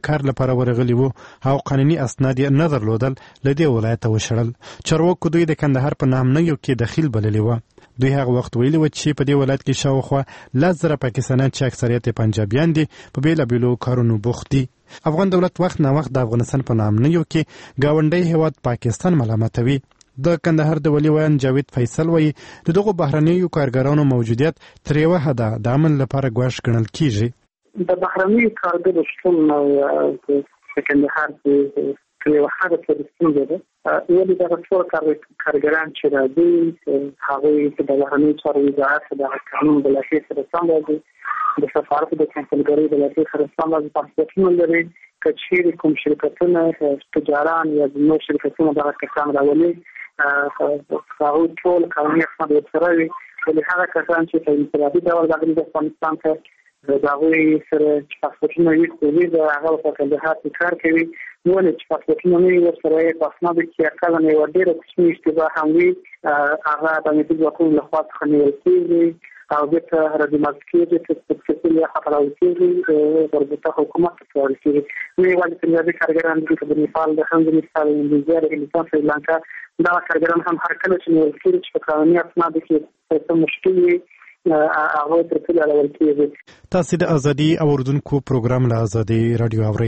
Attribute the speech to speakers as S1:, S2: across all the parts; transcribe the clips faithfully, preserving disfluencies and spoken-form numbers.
S1: کار لپاره ورغلي وو او قانوني اسناد یې نه درلودل له دې ولایته وشړل. چارواکو دوی د کندهار په نامنیو کې دخیل بللي وه. دوی هغه وخت ویلي وو چې په دې ولایت کې شاوخوا لس زره پاکستانیان چې اکثریت یې پنجابیان دي په بېلابېلو کارونو بوخت دي. افغان دولت وخت نه وخت د افغانستان په نامنیو کې ګاونډی هیواد پاکستان ملامتوي. د کندهار د ولي ویان جاوید فیصل وایي د دغو بهرنیو کارګرانو موجودیت تر یوه حده د امن لپاره ګواښ ګڼل کیږي.
S2: د بهرنیو کارګرو شتون په کندهار کې تر یوه حده پورې ستونزه ده. ولې دغه ټول کارګران چې راځي هغوی د بهرنیو چارو وزارت د قانون د لایحې سره سم راځي، د سفارت د کنسلګرۍ د لایحې سره سم راځي، پاسپورټونه لري. که چیرې کوم شرکتونه تجاران یا نور شرکتونه دغه کسان راولي هغوی ټول قانوني اسناد ورسره وي، ولې هغه کسان چې په انفرادي ډول راغلي د افغانستان ته د هغوی سره چې پاسپورټونه وي خو د هغه په کندهار کې کار کوي، ولې چې پاسپورټونه نه وي ورسره یې په اسنادو کې اکثره یوه ډېره کوچنۍ اشتباه هم وي هغه د امنیتي ځواکونو لخوا څخه نیول کېږي او بېرته ردمات کېږي، تسجیل یا خطراول کېږي، وربطه حکومت ته سپارل کېږي. نه یوازې پنجابي کارګران دي که د نیپال د هم د نیپال اندونیزیا د هندوستان سریلانکا دغه کارګران هم هر کله چې نیول کېږي چې په قانوني اسنادو کې څه مشکل وي هغه تر ټولو اړول کېږي.
S1: تاسې د ازادي اوریدونکو پروګرام له ازادي راډیو اورئ.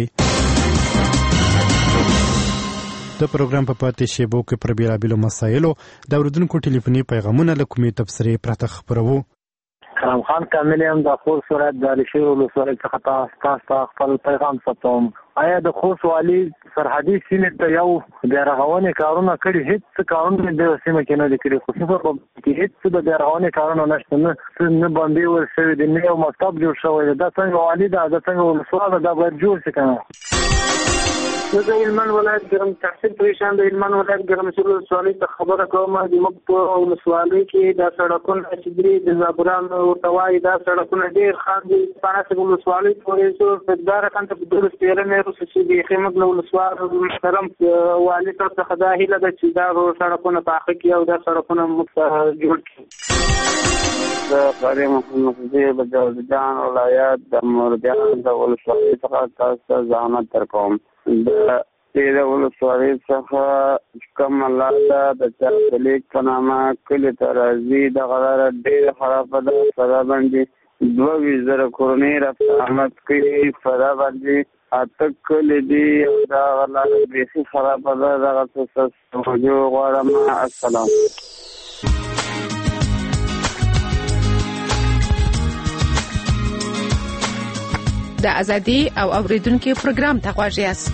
S1: د پروګرام په پاتې شیبو کې پر بېلابېلو مسایلو د اوریدونکو ټلیفوني پیغامونه له کومې تبصرې پرته خپروو.
S3: کرم خان کامل یم د خوست ولایت د علي شیر ولسوالۍ څخه تاسو ته خپل پیغام ثبتوم. آیا د خوست والي سرحدي سیمې ته یو بیارغونې کارونه کړي؟ هېڅ کارونه د سیمه کې نه دي کړي، خصوصا په کې هېڅ د بیارغونې کارونه نشته، نه نه بمبې ور شوي دي، نه یو مکتب جوړ شوی دی. دا څنګه والي ده، دا څنګه ولسوال ده، دا باید جوړ شي که نه؟
S2: زه د هلمند ولایت ګرم تحصیل پریشان د هلمند ولایت ګرمسیر ولسوالۍ ته خبره کوم. زموږ په ولسوالۍ کې دا سړکونه چې دي د زابوران ورته وایي دا سړکونه ډېر خراب دي. پاناسک ولسوالۍ پورې څو دا رقم ته په دولس تېرنې وروسته چې بیخي موږ له ولسوال محترم والي صاحب څخه دا هیله ده چې دا سړکونه پاخه کړي او دا سړکونه موږ جوړ کړي.
S4: د قاری محمد زیب جوزجان ولایت د موردیان د ولسوالۍ څخه تاسو ته زحمت درکوم. د دې ولسوالۍ څخه کوم لاره د چارلیک په نامه کلي ته راځي دغه لاره ډېره خرابه ده. فرا باندې دوه ویشت زره کورنۍ رفت کوي، فرا باندې اته کلي دي او دغه لاره بیخي خرابه ده. دغه څه توجه غواړم. السلام.
S5: د ازادي او اوریدونکو پروګرام ته غواړئ یاست.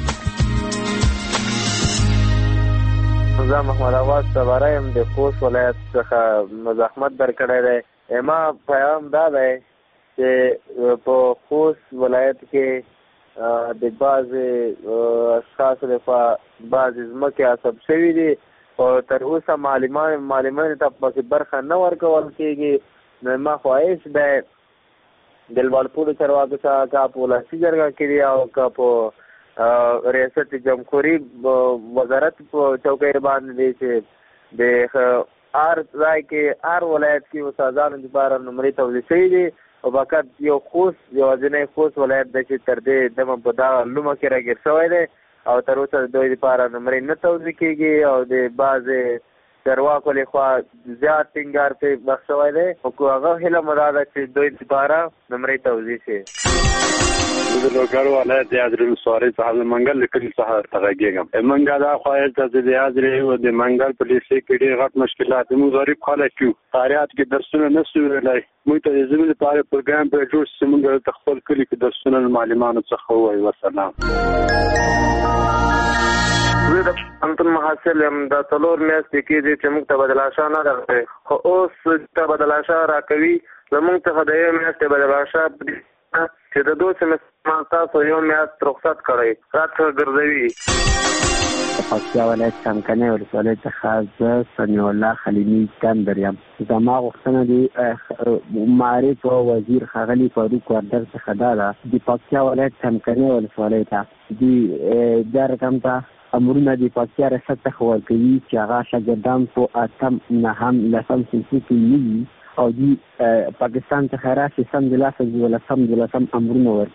S3: زه محمد عباس صبره یم د خوست ولایت څخه مزاحمت درکړی دی. ما پیغام دا دی چې په خوست ولایت کې د بعضې اشخاصو لخوا بعضې ځمکې غصب شوي دي او تر اوسه معلمانو ته پکې برخه نه ورکول کېږي. نو ما خواهش دی د لوړپوړو چارواکو څخه که په ولسي جرګه کې دي او که په ریاست جمهوري وزارت په چوکۍ باندې دی چې د هر ځای کې هر ولایت کې استادانو لپاره نمرې توضیح شوي دي او فقط یو خوست یوازینی خوست ولایت دی چې تر دې دمه په دغه لومه کې راګیر شوی دی او تر اوسه د دوی لپاره نمرې نه توضیح کېږي او د بعضې چارواکو لخوا زیات ټینګار پرې بخښ شوی دی. خو هغه هیله مو دا ده چې دوی لپاره نمرې توضیح شي.
S6: د لوګر ولایت د حاضرې ولسوالۍ څخه د منګل د کلي څخه درته غږېږم. منګل دا خواهش ده چې د حاضرې او د منګل په لیسې کې ډېر غټ مشکلات دي. موږ غریب خلک یو، قاریات کې درسونه نه شو ویلی. موږ ته د ژبې لپاره پروګرام پرې جوړ شي چې موږ دلته خپل کلي کې درسونه له معلمانو څخه ووایو. وسلام.
S3: زه د پوهنتون محصل یم. دا څلور میاشتې کېږي چې موږ ته بدلاشا نه راغلی، خو اوس ته بدلاشا راکوي. زموږ څخه د یو میاشتې بدلاشا چې د دوه سمستر تاسو یو میاشت رخصت کړئ راته ګرځوي.
S7: د پکتیا ولایت څمکنۍ ولسوالۍ څخه زه سمیع الله خلیلي کندر یم. زما غوښتنه د معارف او وزیر ښاغلي فاروق وردګ څخه دا ده د پکتیا ولایت څمکنۍ ولسوالۍ ته د دا رقم ته امرونه د پکتیا ریاست څخه ورکوي چې هغه شاګردان په اتم نهم لسم صنفي کې نه وي او دوی پاکستان څخه راشي سم د لاسه دولسم دولسم امرونه ورکوي.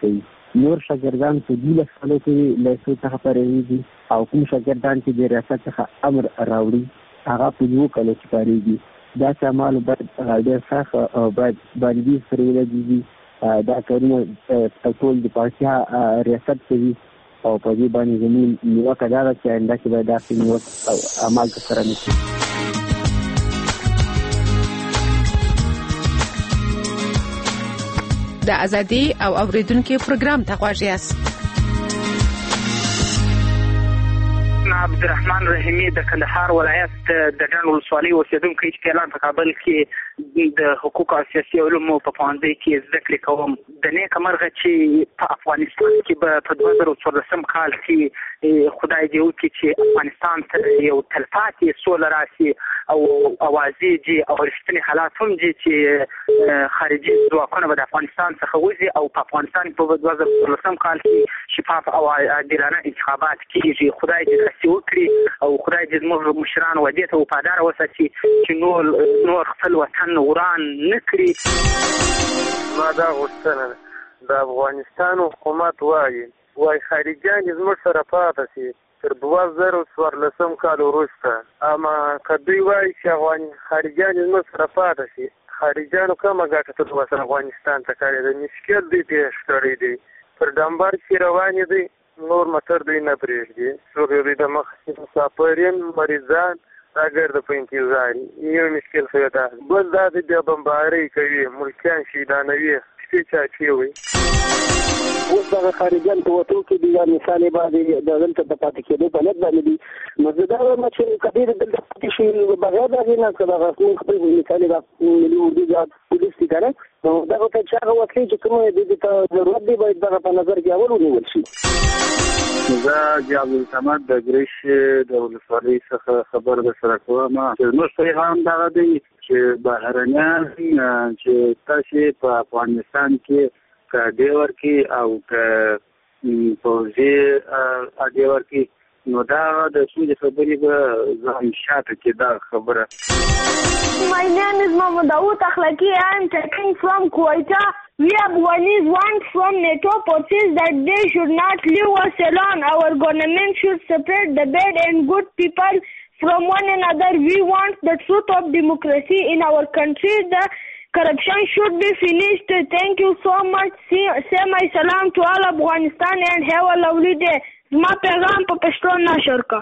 S7: نور شاګردان په دې لسلو کې له څو څخه پرېږي او کوم شاګردان چې د ریاست څخه امر راوړي هغه په یو کله چې پرېږي دا اعمال باید ډېر سخت او باید باندې سره دي دا کارونه ټول د پارتیا ریاست کوي او په دې باندې زموږ نیوکه دا ده چې آینده کې باید داسې نیوکه عمل ترسره نه شي.
S5: د ازادي او اوریدونکو پروګرام ته غواړئ یاست.
S2: عبدالرحمن رحیمی د کندهار ولایت د ډنډ ولسوالۍ اوسېدونکی چې اعلان په کابل کې د حقوق او سیاسي علومو په پوهنځي کې زده کړې کوم. د نیکه مرغه چې په افغانستان کې به په دوه زره څوارلسم کال کې خدای دې وکړي چې افغانستان ته یو تلپاتې سوله راشي او اوازې دي او رښتیني حالات هم دي چې خارجي ځواکونه به د افغانستان څخه وځي او په افغانستان کې په دوه زره څوارلسم کال کې شفاف او عادلانه انتخابات کېږي. خدای دې داسې وکړي او خدای دې زموږ مشران ودې ته وفادار وساتي چې نور نور خپل وطن وران نه کړي.
S3: ما دا غوښتنه د افغانستان حکومت وایي وایي خارجیان زموږ سره پاتې شي تر دوه زره څوارلسم کال وروسته. اما که دوی وایي چې خارجیان زموږ سره پاتې شي خارجیانو کومه ګټه تر اوسه افغانستان ته کړې ده؟ مشکل دوی پیش کړی دی پر ډمبر کې روانې دي نور موټر دوی نه پرېږدي. څوک دوی د مخکې مسافرین مریضان راګرده په انتظار یو مشکل خو ده. بل دا د بیا بمبارۍ کوي ملکیان شهیدانوي شپې چاچې وي.
S8: اوس دغه خارجیان په وطن کې دي یا مثال یې باندې د دلته د پاتې کېدو په نیت باندې دي نو زه دا وایم چې که ډېر دلته پاتې شي بغیر د هغې نه که دغه موږ خپل مثال یې د ملي اردو جهاد پولیس دي که نه نو دغه ته چې هغه وسلې چې کومې دې ته ضرورت دی باید دغه په نظر کې اول ونیول شي.
S4: زه حاجي عبدالصمد د ګریش د ولسوالۍ څخه خبر درسره کوم چې زموږ پیغام دغه دی چې بهرنیان چې تاسې په افغانستان کې که ډې ورکړي او که پوځي اډې ورکړي نو دا د سولې خبرې به ځان شاته کې دا خبره.
S9: My name is Mohammed Dawood Akhlaqi. I am taking from Kuwaita. We Afghanis want from NATO forces that they should not leave us alone. Our government should separate the bad and good people from one another. We want the truth of democracy in our country. The corruption should be finished. Thank you so much. Say my salam to all Afghanistan and have a lovely day. زما پیغام په پښتو نشر کا.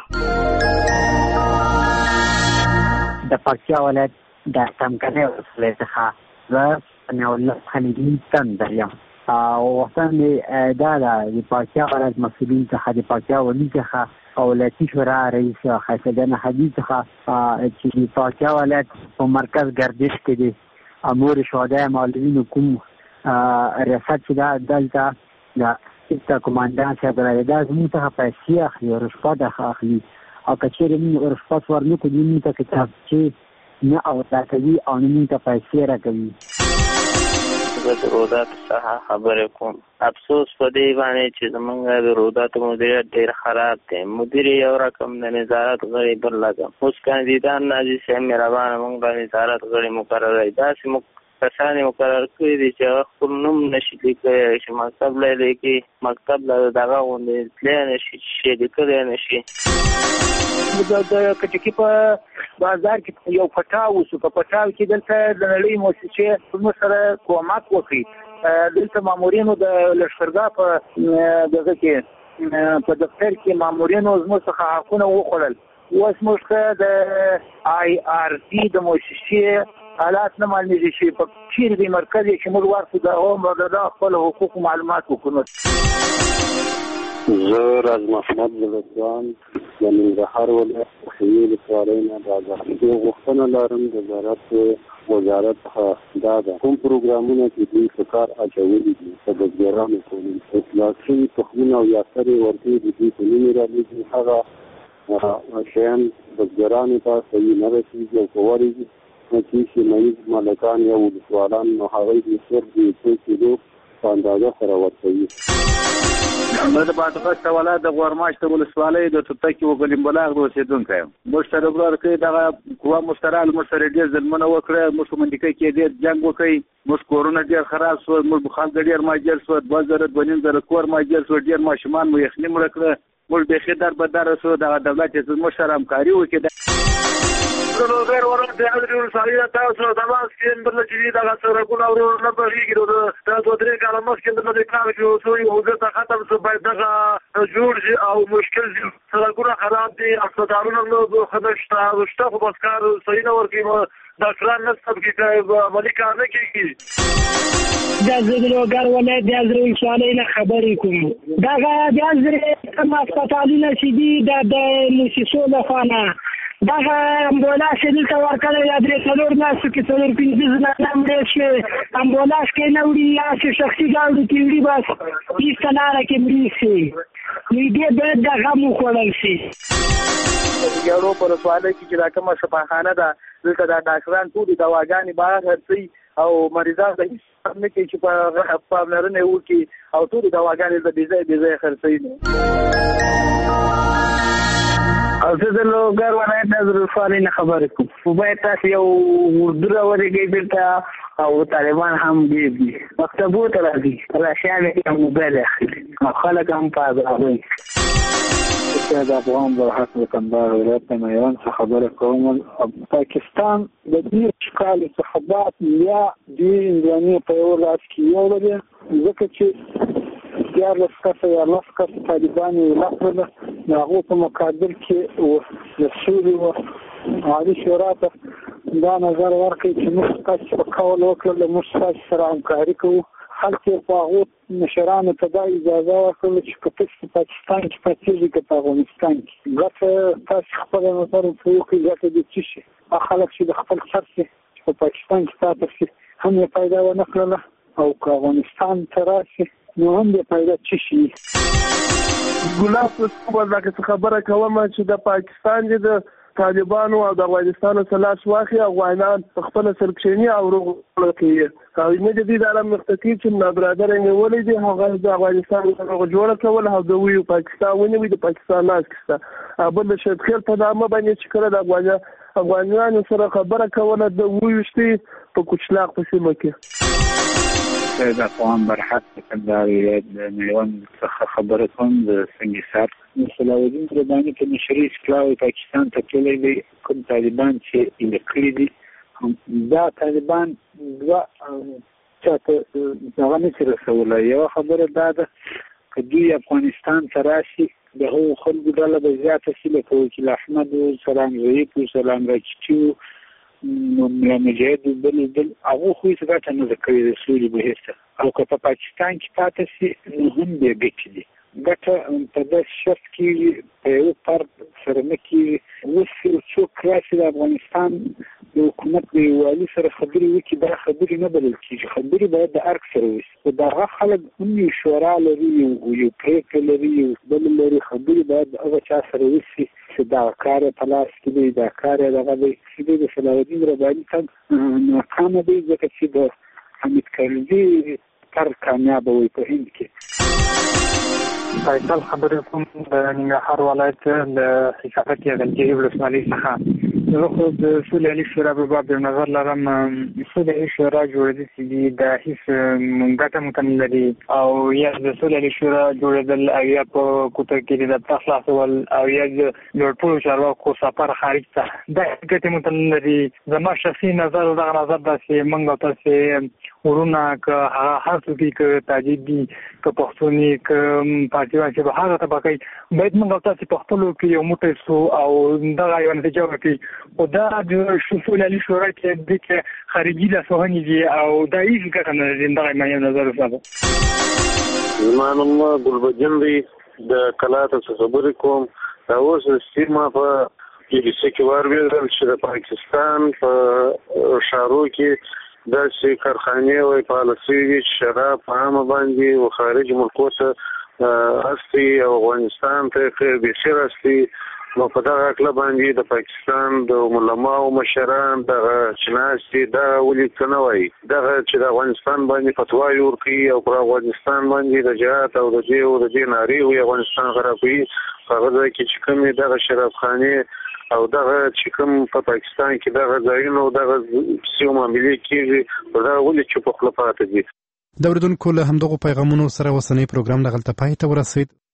S7: د پکتیا ولایت د څمکنیو ولسوالۍ څخه زه ثناءالله خلیلي تندر یم او غوښتنه مې دا ده د پکتیا ولایت مسؤلین څخه د پکتیا والي څخه او ولایتي شورا رئیس ښایستهجان حاجي څخه چې د پکتیا ولایت په مرکز ګردش کې دی امور شهدای معلولینو کوم ریاست چې دا دلته د ستا کمانډان صاحب راځي دا زموږ څخه پیسې اخلي او رشوت اخلي او که چېرې موږ رشوت ورنکړو دوی موږ ته کتابچې نه اوردا کوي او نه موږ ته پیسې راکوي.
S3: زه د روداتو څخه خبرې کوم. افسوس په دې باندې چې زموږ د روداتو مدیریت ډېر خراب دی. مدیر یو رقم د نظارت غړی بل رقم. اوس کاندیدان ناجي صاحب مهربانه موږ د نظارت غړي مقرروي. داسې کسان یې مقرر کړي دي چې هغه خپل نوم نشي لیکلی چې مکتب له لیکي مکتب له دغه غوندې تللی نشي چې لیکلی نشي.
S8: د کټکي په بازار کې یو پټاو وشو. په پټاو کې دلته د نړۍ موسسې موږ سره کومک وکړي. دلته مامورینو د لښکرګاه په دغه کې په دفتر کې مامورینو زموږ څخه حقونه وخوړل. اوس موږ د آی آر ټي د موسسې حالات نه معلومیږي چې په چیرې د مرکز کې موږ ورسو د هغو د خپل حقوقو معلومات وکړو.
S4: زه راز محمد بلدوان د ننګرهار ولایت خیمې ولسوالۍ نه راځم. زه غوښتنه لرم د وزارت وزارت څخه دا ده کوم پروګرامونه چې دوی په کار اچولي دي د بزګرانو په اصلاح شوي تخمونه او یا سرې ورکړي د دوی په نوم یې رالیږي هغه شیان بزګرانو ته صحیح نه رسېږي او که ورېږي چې سیمه ییز مالکان یا ولسوالان نو هغوی د سر د څو کیلو په اندازه سره ورکوي.
S8: د باطغسته ولایت د غورماش د ولسوالۍ د توتکي وګلیم بلاغ د اوسېدونکی یم. موږ سره ورور کې دغه قوا مسترال موږ سره ډېر ظلمونه وکړه، موږ په منډیکۍ کې ډېر جنګ وکړي، موږ کورونه ډېر خراب شول، موږ خلک ډېر ماجر شول، دوه زره دوه نیم زره کور ماجر شول، ډېر ماشومان مو یخني مړه کړه، موږ بیخي در بدره شو. دغه دولت چې موږ سره همکاري وکړي د لوګر ورور د حضرت رسول تاسو د ماس کې بل چې دغه سرګونه ورور نه بهيږي د تاسو درې کاله مخکې د کار کې وسوي او د ختم شو باید دغه جوړ شي او مشکل دي، سرګونه خراب دي، اسپیټالونه نو خدشته او شته خو بس کار صحیح نه ورکوي، ډاکټران نه سب کې عملي کار نه کوي.
S10: د زلوګر ولایت د حضرت رسول نه خبرې کوم. دغه د حضرت کوم اسپیټالونه چې دي د موسسو لخوا دغه امبولاس دلته ورکړی د درې څلور میاشتو کې څلور پنځه ځله مړه شوې، امبولاس کې نه وړي، هسې شخصي ګاډو کې وړي، بس هېڅ لاره کې مړي شي. نو دې باید د غم وخوړل شي.
S8: یارو په رسواله کې چې دا کومه شفاخانه ده دلته دا ډاکټران ټولې دواګانې بهر خرڅوي او مریضان ته هېڅ نه کوي چې په پاملرنه وکړي او ټولې دواګانې د بې ځایه بې ځایه خرڅوي. او زه د لوګر ولایت د حضرت رسول نه خبرې کوم. باید تاسو یو اردو راورېږئ دلته او طالبان هم ډېر دي، مکتبو ته راځي، راشیان یې موبایل اخلي او خلک هم په عذابوي.
S11: د افغان برحق د کندهار ولایت د میوند څخه خبره کوم. پاکستان د دې ښکالي څخه بعد یا دوی هندوانې په یو لاس کې یو لري، ځکه چې دیارلس کسه یا لس کسه طالبان یې ولکړله، د هغو په مقابل کې د سولې و عالي شورا ته دا نظر ورکړي چې موږ تاسو په قول وکړله موږ تاسو سره همکاري کوو. خلک یې په هغو مشرانو ته دا اجازه ورکړله چې که تاسو په پاکستان کې پاتېږئ که په افغانستان کې ګټه تاسو خپله نظر ورته وکړئ، ګټه دې څه شي. هغه خلک چې د خپل سر شي چې په پاکستان کې پاتې شي هم یې پیدا ونه کړله، او که افغانستان ته راشي نو هم دې پیدا څه شي.
S12: ګلاب په څه خبره کوم چې د پاکستان د طالبانو او د افغانستان سلاس واخی افغانان خپل سرکشنی او روغ کوي او نه د دې د عالم مختتیب چې نه برادر یې ولې دي هغه د افغانستان سره جوړه کول او د ویو پاکستان ونی د پاکستان لاس کسته بل شي خیر په نامه باندې چې کړه د افغان افغانانو سره خبره کوله د ویوشتي په کوچلاق په سیمه کې.
S11: د افغان برحق د کندهار ولایت د میوند څخه خبره کوم. د سنګسار صلاحالدین رباني په مشري اسکلاوي پاکستان ته تللی دی. کوم طالبان چې یې کړي دي دا طالبان دوه چاته هغه نشي رسولی. یوه خبره دا ده که دوی افغانستان ته راشي د هغو خلکو ډله به زیاته شي لکه وکیل احمد و سلام ضعیف و سلام راکچي و ملا مجاهد و بل بل هغو خو هېڅ ګټه نه ده کړې د سولې بهیر ته، او که په پاکستان کې پاتې شي نو هم بیا ګټې دي. ګټه په داسې شخص کېږي په یو فرد سره نه کېږي. اوس یو څوک راشي د افغانستان د حکومت د یووالي سره خبرې وکړي دا خبرې نه بلل کېږي، خبرې باید د ارګ سره وشي. خو د هغه خلک هم یو شورا لري، یو یو پرېکړه لري، یو بل لري. خبرې باید د هغه چا سره وشي چې دا کار یې په لاس کې دی، دا کار یې دغه دی. چې دی د صلاحالدین رباني تګ ناکامه دی ځکه چې د حمید کرزي تر کامیابه وي په هند کې.
S13: فیصل خبرې کوم د ننګرهار ولایت د حصارک یغلجي ولسوالۍ څخه. زه خو د سولې علي شورا په باب یو نظر لرم. سولې علي شورا جوړېدل چې دي دا هېڅ ګټه موته نه لري، او یا د سولې علي شورا جوړېدل او یا په کوټه کې د دفتر خلاصول او یا د ټولو چارواکو سفر خارج ته دا ګټې موته نه لري. زما شخصي نظر دغه نظر دا چې موږ او تاسې ورونه که هغه هر څوک دي که تاجک دي که پښتون دي که پارټیوان چې به هغه طبقه وي باید موږ او تاسې په خپلو کې یو موټی سو او دغه یوه نتیجه وکړي. خو دا د سولې علي شورا کې دې کې خارجي لاسوهنې دي او دا هېڅ ګټه نه لري. دغه یې نظر وساته.
S6: زما نوم ګلبدین دی، د کلاته څخه خبرې کوم. دا اوس سیمه په بي بي سي کې واورېدل چې د پاکستان په ښارو کې داسې کارخانې وایي پالیسۍ دي چې شراب په عامه باندې و خارج ملکو ته استي او افغانستان ته بېخي راستي نو په دغه کله باندې د پاکستان د علماو مشران دغه چناستي دا ولي څه نه وایي دغه چې د افغانستان باندې فتوا ورکړي او پر افغانستان باندې د جهاد او د دې او د دې ناري وي افغانستان خرابوي هغه ځای کې چې کومې دغه شرابخانې او دغه چې کوم په پاکستان کې دغه ځایونه او دغه سیمه معاملې کېږي دا ولې چې په خپل پاتې دي
S1: د اوریدونکو له همدغو پیغامونو سره اوسنی پروګرام دغلته پای ته ورسید.